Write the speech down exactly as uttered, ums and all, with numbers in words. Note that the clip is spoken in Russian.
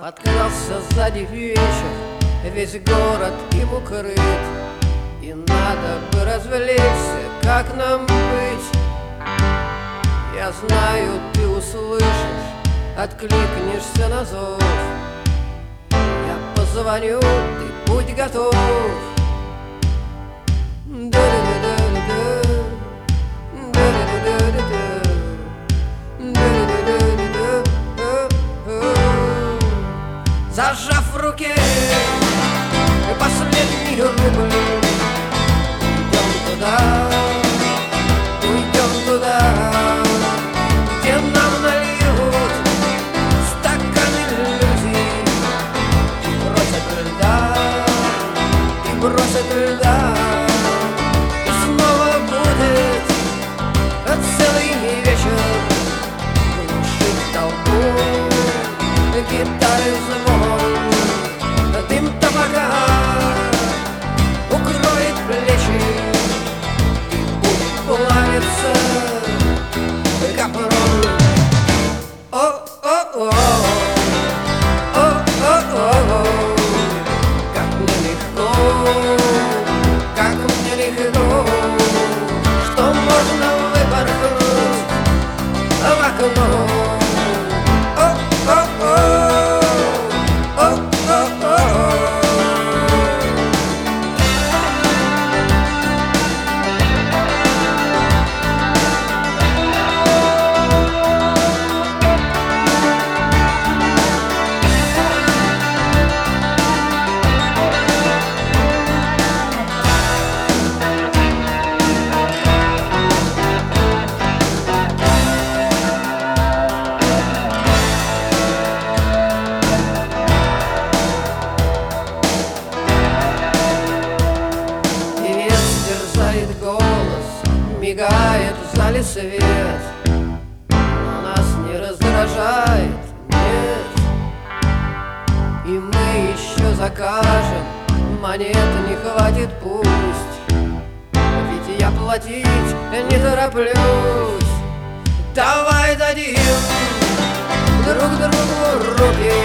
Подкрался сзади вечер, весь город им укрыт, и надо бы развлечься, как нам быть? Я знаю, ты услышишь, откликнешься на зов. Я позвоню, ты будь готов. Зажав в руке последний рубль, уйдем туда, уйдем туда, где нам нальют стаканы люди и бросят льда, и бросят льда. И снова будет целый вечер глушить толпу, гитары звон, дым табака укроет плечи и будет плавиться капрон. О-о-о, о-о-о, как мне легко, как мне легко, что можно выпорхнуть в окно. Мигает в зале свет, но нас не раздражает, нет. И мы еще закажем, монет не хватит, пусть, ведь я платить не тороплюсь. Давай дадим друг другу руки,